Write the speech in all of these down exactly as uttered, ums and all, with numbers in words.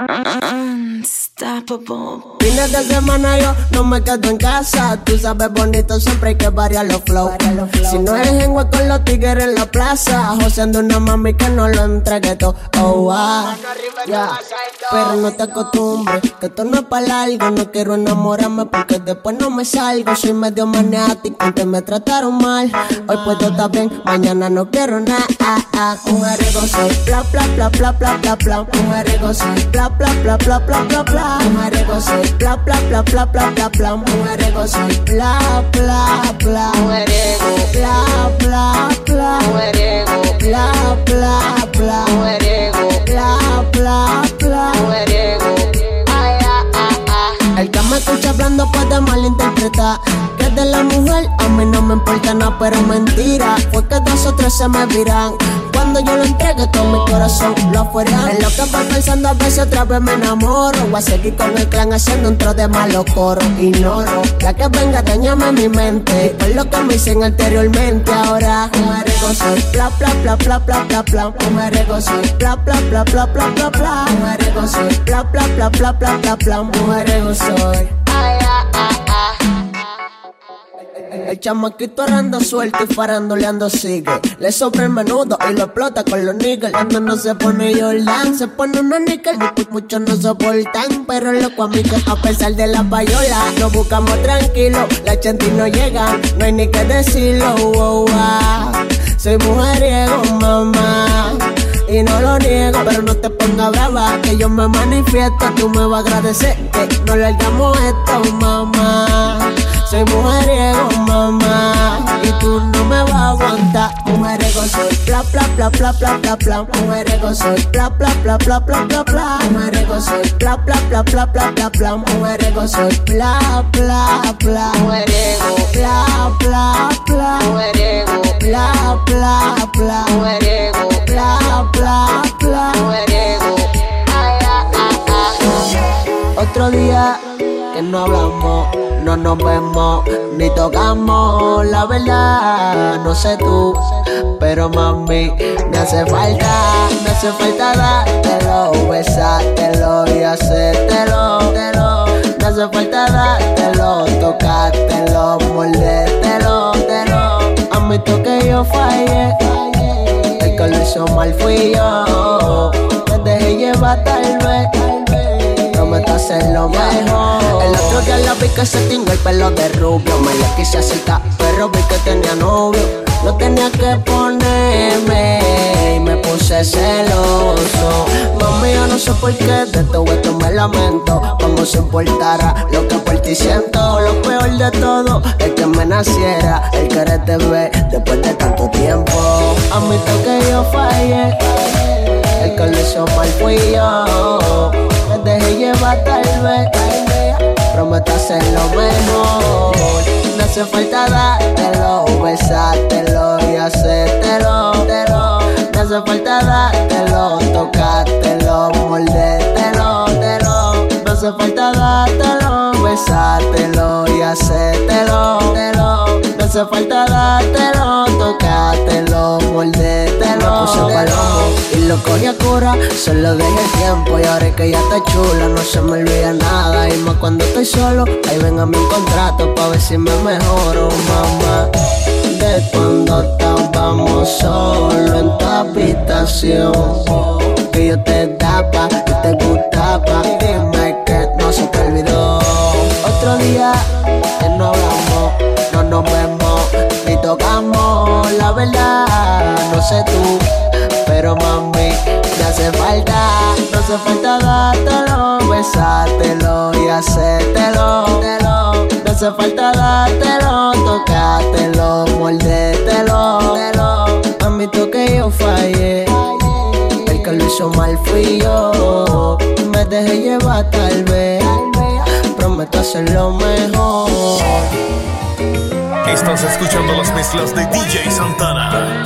Unstoppable. Fines de semana yo no me quedo en casa. Tú sabes bonito, siempre hay que variar los flows. Si no es en con los tigres en la plaza, joseando una mami que no lo entregue todo. Oh, wow. Yeah. Pero no te acostumbres, que esto no es para largo. No quiero enamorarme porque después no me salgo. Soy medio maniático, antes me trataron mal. Hoy puedo estar bien, mañana no quiero nada. Mujeriego soy, bla bla bla bla bla bla bla. Mujeriego soy, bla bla bla bla bla bla bla. Mujeriego soy, bla bla bla bla bla bla bla. Mujeriego soy, bla bla bla. Mujeriego, bla bla bla. Mujeriego, bla bla bla. Mujeriego, bla bla bla. Mujeriego, ay ay ay ay. El que me escucha hablando puede malinterpretar que de la mujer a mí no me importa nada, pero mentira. Fue que dos o tres se me viran cuando yo lo entregue todo mi corazón lo afuera. En lo que voy pensando a veces otra vez me enamoro. Voy a seguir con el clan haciendo un tro de malo coro. Ignoro, ya que venga dañame mi mente por lo que me dicen anteriormente. Ahora mujeriego soy, bla bla bla bla bla bla bla. Mujeriego soy, bla bla bla bla bla bla bla. Mujeriego soy, bla bla bla bla bla bla bla. Mujeriego soy, ay ay ay ay. El chamaquito anda suelto y farandoleando sigue. Le sobra el menudo y lo explota con los niggas. Cuando no se pone Jordan, se pone una níquel. Muchos no soportan, pero loco a mí que a pesar de la payola nos buscamos tranquilos. La chanti no llega, no hay ni que decirlo. Oh, oh. Soy mujeriego, mamá, y no lo niego, pero no te pongas brava, que yo me manifiesto. Tú me vas a agradecer que no largamos esto, mamá. Soy mujeriego, mamá, y tú no me vas a aguantar. Mujeriego soy, bla bla bla bla bla bla bla. Mujeriego soy, bla bla bla bla bla bla bla. Mujeriego soy, bla bla bla bla bla bla bla. Mujeriego soy, bla bla bla. Mujeriego, bla bla bla. Mujeriego, bla bla bla. Mujeriego, bla bla bla. Mujeriego, ay ay ay ay. Otro día que no hablamos, no nos vemos ni tocamos, la verdad, no sé tú, pero mami, me hace falta, me hace falta dártelo, besártelo y hacértelo, telo. Me hace falta dártelo, tocártelo, mordértelo, telo. Admito que yo fallé, el que lo hizo mal fui yo, me dejé llevar tal vez, prometo hacer lo mejor. El otro día la vi que se tiñó el pelo de rubio. Me le quise acercar, pero vi que tenía novio. No tenía que ponerme y me puse celoso. Mami, yo no sé por qué de todo esto me lamento. Como si importara lo que por ti siento. Lo peor de todo es que me naciera el quererte ver después de tanto tiempo. Admito que yo fallé, el que lo hizo mal fui yo. Me dejé llevar tal vez, prometo hacer lo mejor. Me hace falta dártelo, besártelo y hacértelo, telo. Me hace falta dártelo, tocártelo, mordértelo, telo. Me hace falta dártelo, besártelo y hacértelo, telo. Me hace falta dártelo, tocártelo, mordértelo. Me puse palomo y lo cogí a cura, solo dejé el tiempo y ahora es que ya está chula, no se me olvida nada. Y más cuando estoy solo, ahí ven a mi contrato pa' ver si me mejoro, mamá. De cuando estábamos solos en tu habitación, que yo te daba y te gustaba, dime que no se te olvidó. Otro día que no hablamos, no nos vemos ni tocamos, la verdad, no sé tú, pero mami, me hace falta, me hace falta dártelo, besártelo y hacértelo, telo. Me hace falta dártelo, tocártelo, mordértelo, telo. Admito que yo fallé, el que lo hizo mal fui yo. Me dejé llevar tal vez, prometo hacer lo mejor. Estás escuchando las mezclas de D J Santana.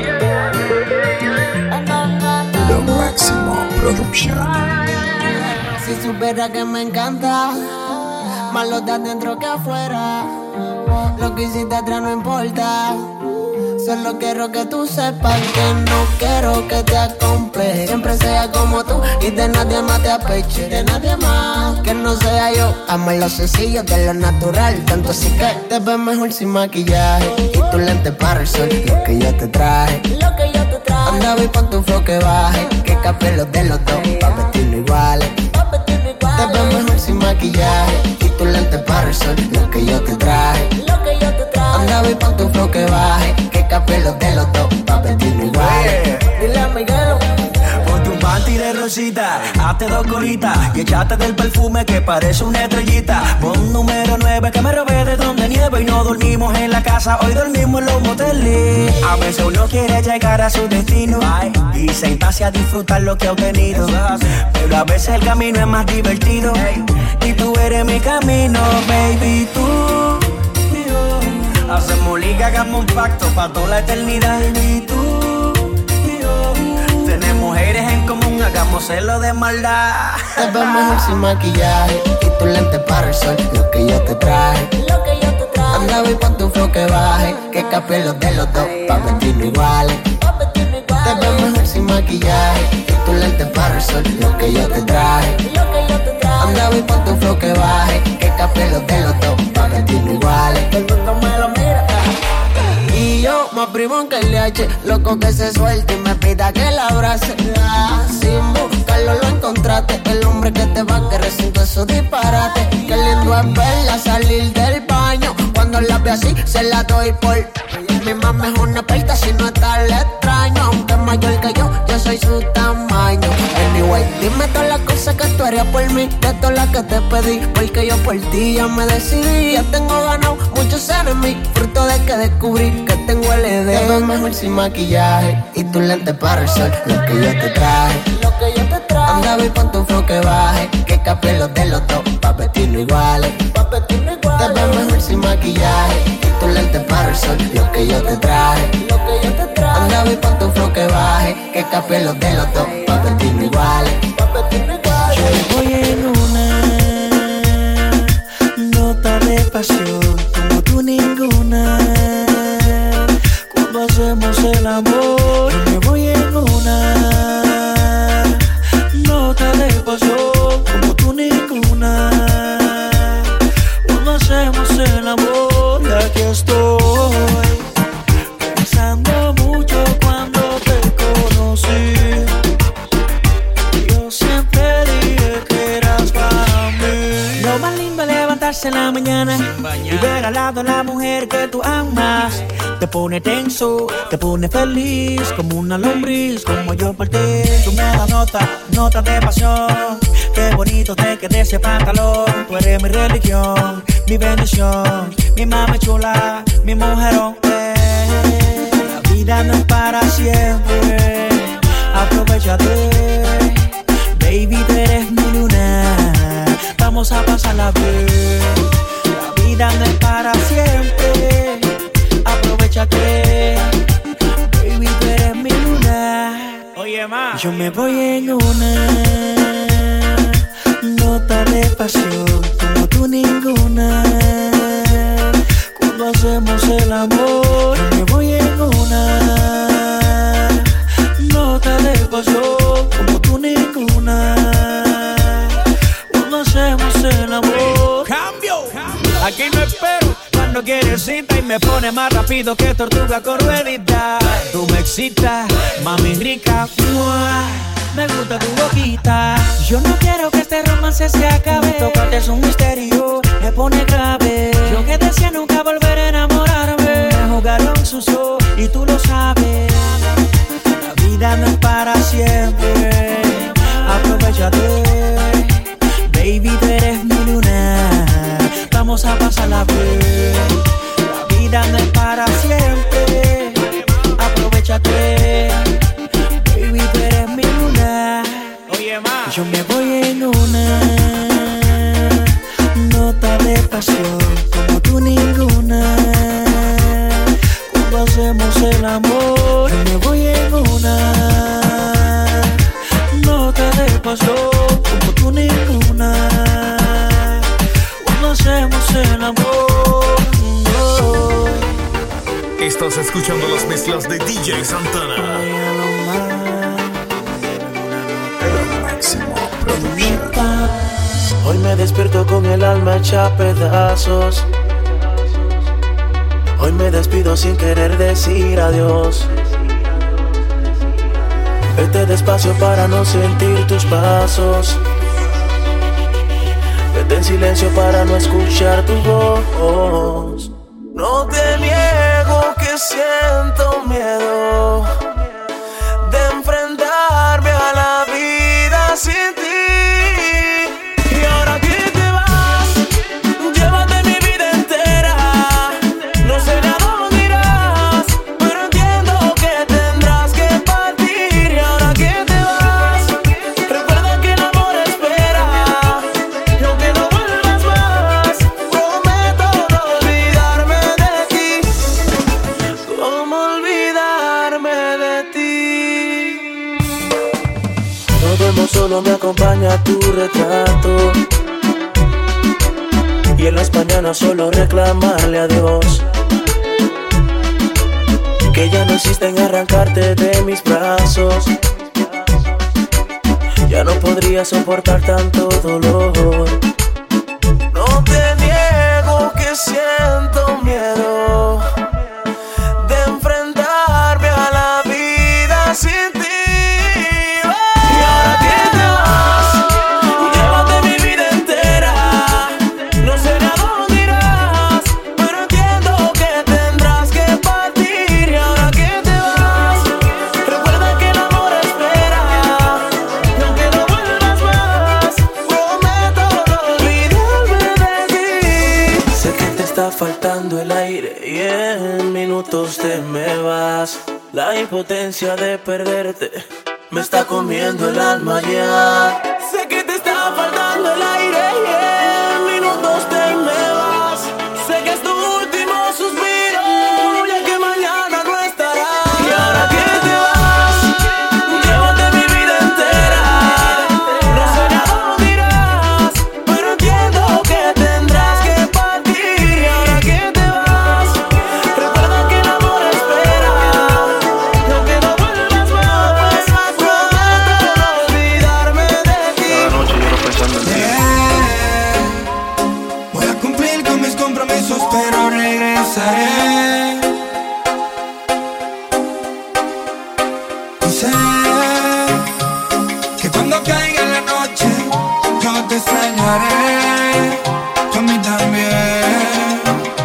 Lo máximo Production. Si supiera que me encanta, más lo de adentro que afuera. Lo que hiciste atrás no importa. Solo quiero que tú sepas que no quiero que te acomplejes. Siempre sea como tú y de nadie más te apeche. De nadie más que no sea yo. Amo lo sencillo de lo natural. Tanto así que te ves mejor sin maquillaje. Y tu lente para el sol, lo que yo te traje. Lo que yo te traje. Anda, vi con tu flow que baje. Que capé los de los dos, pa' vestirnos iguales. Te ves mejor sin maquillaje. Y tu lente para el sol, lo que yo te traje. Lo que yo te traje. Anda, vi con tu flow que baje. Que capé los de los dos, pa' vestirnos iguales. Dile a Miguelo. Ponte un panty de rosita, hazte dos colitas y echate del perfume que parece una estrellita. Pon número nueve que me robé de donde nieve y no dormimos en la casa, hoy dormimos en los moteles. A veces uno quiere llegar a su destino y sentarse a disfrutar lo que ha obtenido, pero a veces el camino es más divertido y tú eres mi camino, baby, tú y yo. Hacemos liga, hagamos un pacto pa' toda la eternidad, baby, tú. Tenemos mujeres en común, hagámoselo de maldad. Te ves mejor sin maquillaje y tu lente para el sol, lo que yo te traje. Lo que yo te traje. Anda, vi con tu flow que baje, que capé los de los dos, pa' vestirnos iguales. Te ves mejor sin maquillaje y tu lente para el sol, lo que yo te traje. Lo que yo te traje. Anda, vi con tu flow que baje, que capé los de los dos, pa' vestirnos iguales. Todo el mundo me lo mira. Y yo, más primo que el H, loco que se suelte y me pida que la abrace. Ah, sin buscarlo lo encontraste, el hombre que te va a querer sin todo eso disparate. Qué lindo es verla salir del baño, cuando la ve así se la doy por. Mi mamá es una perta si no está el extraño, aunque es mayor que yo, yo soy su tamaño. Anyway, dime todas las cosas que tú harías por mí, de todas las que te pedí, porque yo por ti ya me decidí. Ya tengo ganado muchos enemigos, fruto de que descubrí que tengo L E D. Te ves mejor sin maquillaje y tu lente para el sol, lo que yo te traje. Lo que yo te traje. Anda, vi con tu flow que baje, que capé los de los dos, pa' vestirnos iguales. Pa' vestirnos iguales. Te ves mejor sin maquillaje y tu lente para el sol, lo que yo te traje. Lo que yo te traje. Anda, vi con tu flow que baje, que capé los de los dos, pa' vestirnos iguales. Pa' vestirnos iguales. Yo voy en una nota de pasión como tú ninguna. Cuando hacemos el amor, yo me voy en una nota de pasión como tú ninguna. Cuando hacemos el amor, y aquí estoy pensando mucho cuando te conocí. Yo siempre dije que eras para mí. Lo más lindo es levantarse en la mañana y ver al lado a la mujer que tú amas. Te pone tenso, te pone feliz, como una lombriz, como yo por ti. Tú me das nota, nota de pasión. Qué bonito te quede ese pantalón. Tú eres mi religión, mi bendición, mi mami chula, mi mujerón. Eh. La vida no es para siempre, aprovechate. Baby, tú eres mi luna, vamos a pasarla bien. La vida no es para siempre, aprovechate. Baby, tú eres mi luna. Oye, ma, yo me voy en una nota de pasión como tú ninguna. Cuando hacemos el amor, yo me voy en una nota de pasión como tú ninguna. Cuando hacemos el amor, cambio. Aquí no espero. Cuando quieres cita y me pone más rápido que tortuga con ruedita. Tú me excitas, mami rica. ¡Mua! Me gusta tu boquita. Yo no quiero que este romance se acabe. Tocarte es un misterio, me pone grave. Yo que decía nunca volver a enamorarme. Me jugaron sucio y tú lo sabes. La vida no es para siempre, aprovechate. Baby, tú eres mi luna, vamos a pasarla bien. La vida no es para siempre, aprovechate. Baby, tú eres mi luna. Oye, ma, yo me voy en una nota de pasión como tú ninguna. Cuando hacemos el amor, yo me voy en una nota de pasión como tú ninguna. Cuando hacemos el amor, no. Estás escuchando las mezclas de D J Santana. Hoy me despierto con el alma hecha a pedazos. Hoy me despido sin querer decir adiós. Vete despacio para no sentir tus pasos. Vete en silencio para no escuchar tu voz. No te niego que siento miedo de enfrentarme a la vida sin ti. Y ahora que te vas, llévate mi vida entera. No sé a dónde irás, pero entiendo que tendrás que partir. Y ahora que te vas, recuerda que el amor espera. Y aunque no vuelvas más, prometo no olvidarme de ti. ¿Cómo olvidarme de ti? No duermo solo, me acompaña tu retrato. Y en las mañanas solo reclamarle a Dios que ya no existe en arrancarte de mis brazos. Ya no podría soportar tanto dolor. No te niego que siento miedo de enfrentarme a la vida sin ti. Y ahora que te vas, llévate mi vida entera. No sé a dónde irás, pero entiendo que tendrás que partir. Y ahora que te vas, recuerda que el amor espera. Y aunque no vuelvas más, prometo no olvidarme de ti. Sé que te está faltando el aire y en minutos te me vas. La impotencia de perderte me está comiendo el alma ya. Sé que te está faltando el aire y en minutos te me vas. Sé que es tu último suspiro, ya que mañana no estarás. Y ahora que te vas, llévate mi vida entera. No sé a dónde irás, pero entiendo que tendrás que partir. Y ahora que te vas, recuerda que el amor espera. Y aunque no vuelvas más, prometo no olvidarme de ti. Cada noche lloro pensando en ti. Voy a cumplir con mis compromisos, pero regresaré. Y sé que cuando caiga la noche, yo te extrañaré. Tú a mí también.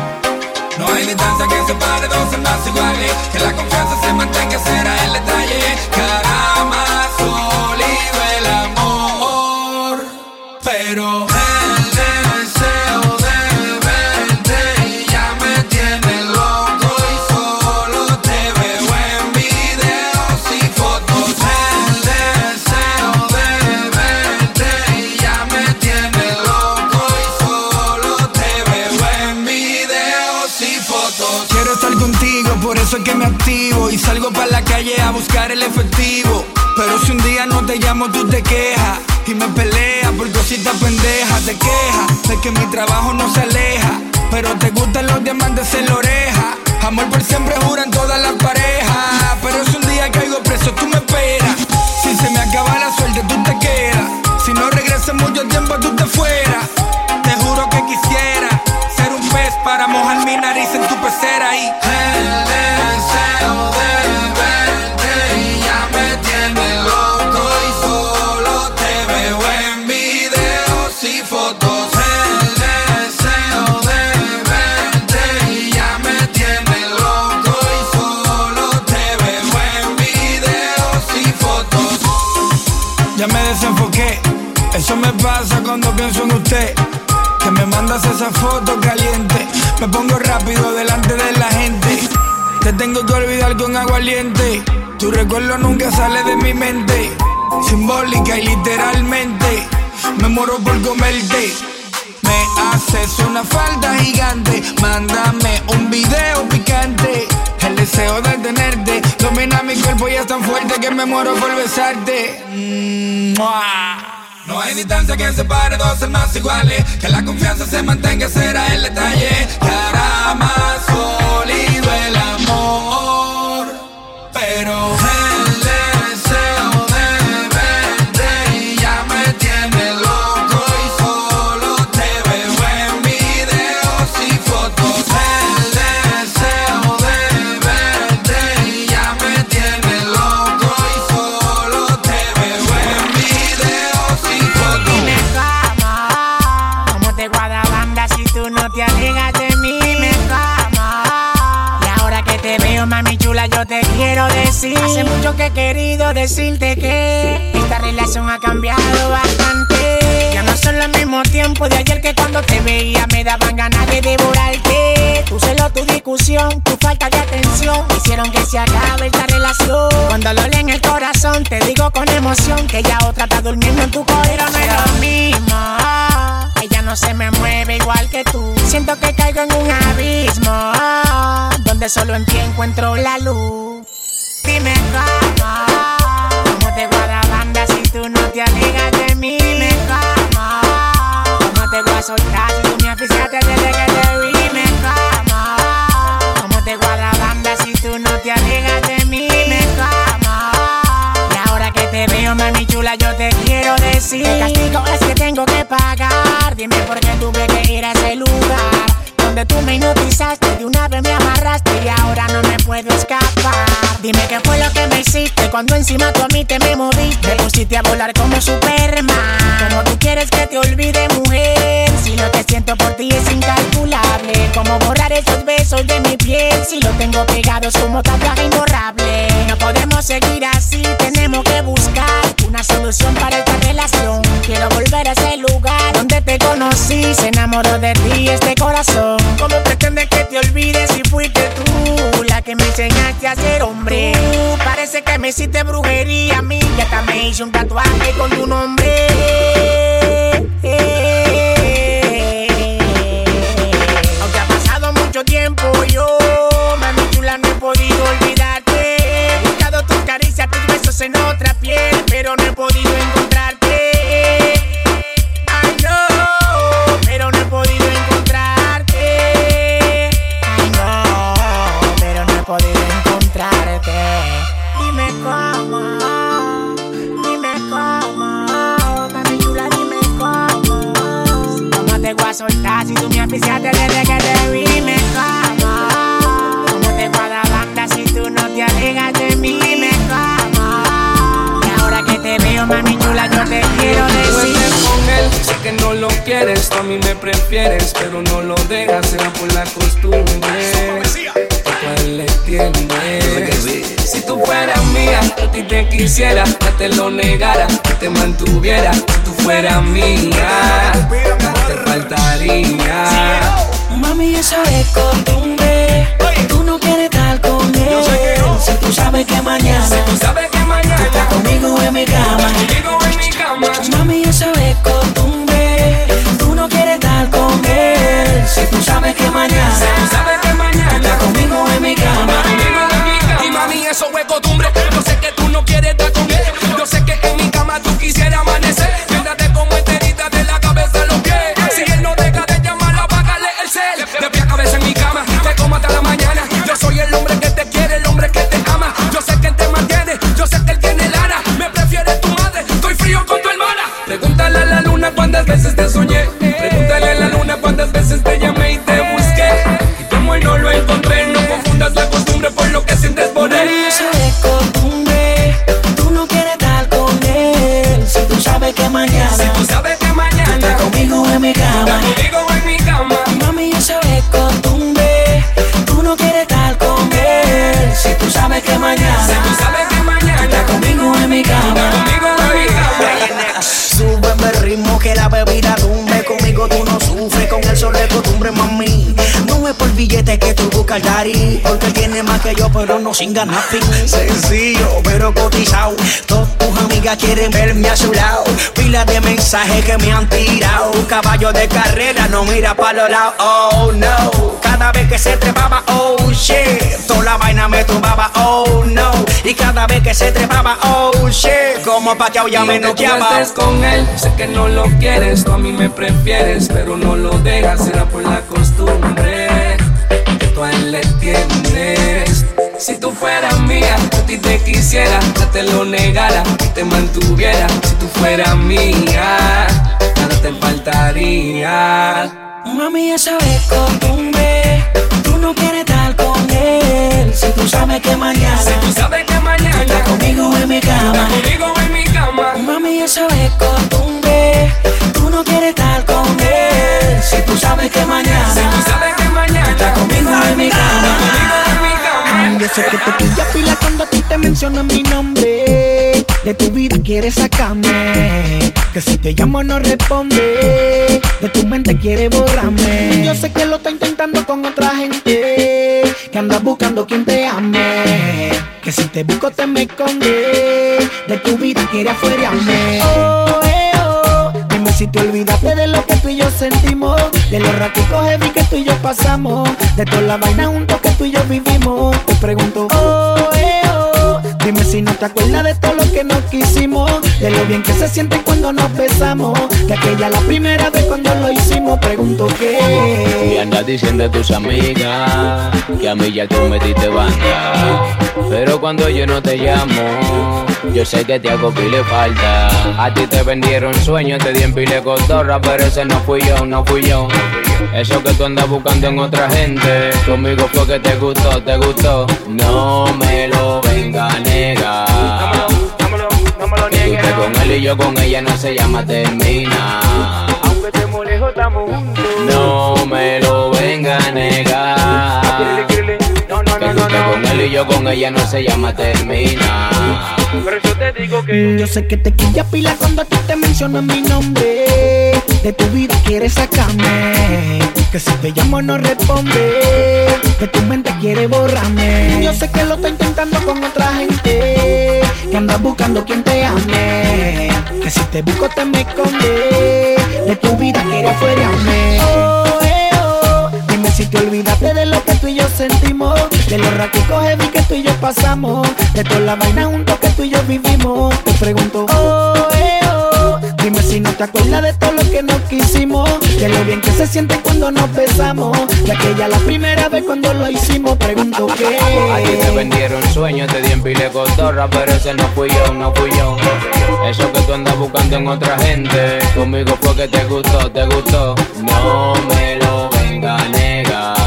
No hay distancia que separe dos almas iguales. Que la confianza se mantenga, será el detalle. Que hará más sólido el amor. Pero el deseo de verte ya me tiene loco. Y solo te veo en videos y fotos. El deseo de verte ya me tiene loco. Y solo te veo en videos y fotos. Quiero estar contigo, por eso es que me activo y salgo para la calle a buscar el efectivo. Pero si un día no te llamo, tú te quejas y me peleas por cositas pendejas. Te quejas de que mi trabajo no se aleja, pero te gustan los diamantes en la oreja. Amor por siempre juran todas las parejas, pero si un día caigo preso, tú me esperas. Si se me acaba la suerte, tú te quedas. Si no regresas mucho tiempo, tú te fueras. Te juro que quisiera ser un pez para mojar mi nariz en tu pecera. Y el deseo de verte ya me tiene loco. Y solo te veo en videos y fotos. El deseo de verte ya me tiene loco. Y solo te veo en videos y fotos. Ya me desenfoqué, eso me pasa cuando pienso en usted. Que me mandas esa foto caliente, me pongo rápido delante de la gente. Te tengo que olvidar con aguardiente. Tu recuerdo nunca sale de mi mente. Simbólica y literalmente, me muero por comerte. Me haces una falta gigante, mándame un video picante. El deseo de tenerte domina mi cuerpo y es tan fuerte que me muero por besarte. Mm-mua. No hay distancia que separe dos almas iguales. Que la confianza se mantenga, será el detalle. Que hará más sólido el amor. Pero el deseo de verte ya me tiene loco. Y solo te veo en videos y fotos. El deseo de verte ya me tiene loco. Y solo te veo en videos y fotos. Dime cómo, cómo te guarda banda si tú no te alejas de mí. Dime cómo, y ahora que te veo, mami chula, yo te quiero decir. Hace mucho que he querido decirte que esta relación ha cambiado bastante. Ya no son los mismos tiempos de ayer, que cuando te veía me daban ganas de devorarte. Tu celo, tu discusión, tu falta de atención hicieron que se acabe esta relación. Cuando lo leo en el corazón, te digo con emoción que ya otra está durmiendo en tu corazón. Pero no es lo mismo, ella no se me mueve igual que tú. Siento que caigo en un abismo donde solo en ti encuentro la luz. Dime cómo, cómo te guarda banda si tú no te alejas de mí. Dime cómo, cómo te voy a soltar si tú me oficiaste desde que te vi. Dime cómo, cómo te guarda banda si tú no te alejas de mí. Dime cómo, y ahora que te veo, mami chula, yo te quiero decir. El castigo es que tengo que pagar. Dime por qué tuve que ir a ese lugar donde tú me hipnotizaste, de una vez me amarraste y ahora no me puedo escapar. Dime qué fue lo que me hiciste cuando encima tú a mí te me moviste. Me pusiste a volar como Superman. Como tú quieres que te olvide, mujer, si lo que siento por ti es incalculable. Como borrar esos besos de mi piel si los tengo pegados como tatuaje imborrable. No podemos seguir así, tenemos que buscar una solución para esta relación. Quiero volver a ese lugar donde te conocí, se enamoró de ti este corazón. ¿Cómo pretendes que te olvides si fuiste tú la que me enseñaste a ser hombre? Tú parece que me hiciste brujería a mí, y hasta me hice un tatuaje con tu nombre. Aunque ha pasado mucho tiempo, yo, mami chula, no he podido olvidarte. He buscado tus caricias, tus besos en otra piel, pero no he podido encontrarte. Ay no, pero no he podido encontrarte. Ay no, pero no he podido encontrarte. Dime cómo, dime cómo, mami chula, dime cómo. ¿Cómo te voy a soltar si tú me oficiaste desde que te vi? Dime cómo, cómo te guarda banda si tú no te alejas de mí. Dime cómo, y ahora que te veo, mami chula, yo te quiero decir. Con él, sé que no lo quieres, tú a mí me prefieres, pero no lo dejas, será por la costumbre. Tú a él le tienes. Si tú fueras mía, a ti te quisiera, no te lo negara, que te mantuviera. Si tú fueras mía, te faltaría. Mami, eso es costumbre. Tú no quieres estar con él. Si tú sabes que mañana, Si tú sabes que mañana tú estás conmigo en mi cama. conmigo en mi cama. Mami, eso es costumbre. Tú no quieres estar con él. Si tú sabes que mañana, Si tú sabes que tú mañana estás conmigo en mi cama. conmigo en mi cama. Y mami, eso es costumbre. Yo sé que tú no quieres estar con él. Yo sé que en mi cama tú quisieras amanecer. Quédate como enterita de la cabeza a los pies. Si él no deja de llamarla, apágale el cel. De pie a cabeza en mi cama, te como hasta la mañana. Yo soy el hombre que te quiere, el hombre que te ama. Yo sé que él te mantiene, yo sé que él tiene lana. Me prefiere tu madre, estoy frío con tu hermana. Pregúntale a la luna cuántas veces te soñé. Pregúntale a la luna cuántas veces te llamé y te busqué. Y como hoy no lo encontré, no confundas la costumbre por lo que sientes por él. Mami, eso es costumbre. Tú no quieres estar con él. Si tú sabes que mañana, Si tú sabes que tú mañana estás conmigo en mi cama. conmigo en mi cama. Mami, eso es costumbre. Tú no quieres estar con él. Si tú sabes que mañana, Si tú sabes que tú mañana estás conmigo en mi cama. conmigo en mi cama. Súbeme el ritmo que la bebida tumbe. Conmigo tú no sufres, con él solo es costumbre, mami. No es por billetes que tú buscas, daddy, porque él tiene más que yo, pero no sin ganar fin. Sencillo, pero cotizado. Todas tus amigas quieren verme a su lado. Pila de mensajes que me han tirado. Caballo de carrera, no mira para los lados. Oh no. Cada vez que se trepaba, oh shit, toda la vaina me tumbaba, oh no. Y cada vez que se trepaba, oh shit, como pateado ya me noqueaba. No estés con él, sé que no lo quieres, tú a mí me prefieres, pero no lo dejas, será por la costumbre que tú a él le tienes. Si tú fueras mía, yo a ti te quisiera, no te lo negara y te mantuviera. Si tú fueras mía, nada te faltaría. Mami, esa es costumbre, tú no quieres estar con él. Si tú sabes que mañana, si tú sabes que mañana estás conmigo en mi cama, estás conmigo en mi cama. Mami, esa es costumbre, tú no quieres estar con él. Si tú sabes que mañana, si tú sabes que mañana estás conmigo en mi cama, conmigo en mi cama. Yo sé que te pilla pila cuando a ti te mencionan mi nombre. De tu vida quieres sacarme, que si te llamo no responde. De tu mente quiere borrarme. Yo sé que lo está intentando con otra gente, que andas buscando quien te ame, que si te busco te me esconde. De tu vida quiere afuerearme. Oh, eh, oh. Dime si te olvidaste de lo que tú y yo sentimos, de los raticos heavy que tú y yo pasamos, de toda la vaina juntos que tú y yo vivimos. Te pregunto, oh, eh, oh. Dime si no te acuerdas de todo lo que nos quisimos, de lo bien que se siente cuando nos besamos, de aquella la primera vez cuando lo hicimos. Pregunto qué. Y andas diciendo a tus amigas que a mí ya tú me diste banda, pero cuando yo no te llamo, yo sé que te hago pile falta. A ti te vendieron sueños, te di en pile cotorra, pero ese no fui yo, no fui yo. Eso que tú andas buscando en otra gente, conmigo fue que te gustó, te gustó. No me lo venga a negar. No me lo, no me lo niegues. Que con él y yo con ella no se llama termina. Aunque estemos lejos, estamos juntos. No me lo venga a negar. No, no, Que no, no, que no. con él y yo con ella no se llama termina. Pero yo te digo que Yo sé que te quilla pila cuando a ti te mencionan mi nombre. De tu vida quieres sacarme, que si te llamo no responde. De tu mente quiere borrarme. Yo sé que lo está intentando con otra gente, que andas buscando quien te ame, que si te busco te me esconde. De tu vida quiere afuerearme. Oh, eh, oh. Dime si te olvidaste de lo que tú y yo sentimos, de los raticos heavy que tú y yo pasamos, de toda la vaina juntos que tú y yo vivimos. Te pregunto, oh, eh, oh. Dime si no te acuerdas de todo lo que nos quisimos, de lo bien que se siente cuando nos besamos, de aquella la primera vez cuando lo hicimos. Pregunto qué. A ti te vendieron sueños, te di en pile cotorra, pero ese no fui yo, no fui yo. Eso que tú andas buscando en otra gente, conmigo fue que te gustó, te gustó. No me lo venga a negar.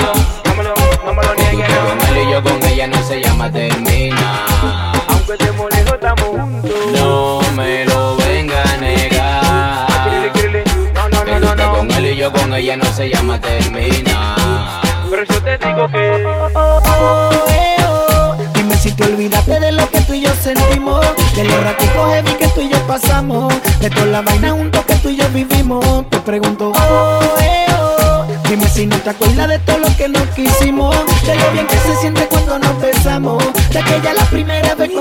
no me lo, no me lo niegues. Que con él y yo con ella no se llama termina. Aunque estemos lejos, estamos juntos. No me lo venga a negar. No, no, no, no, Que no. con él y yo con ella no se llama termina. Pero yo te digo que Oh, oh, eh, oh. Dime si te olvidaste de lo que tú y yo sentimos, de los raticos heavy que tú y yo pasamos, de toda la vaina juntos que tú y yo vivimos. Te pregunto, oh, eh, oh. Dime si no te acuerdas de todo lo que nos quisimos, de lo bien que se siente cuando nos besamos, de aquella la primera vez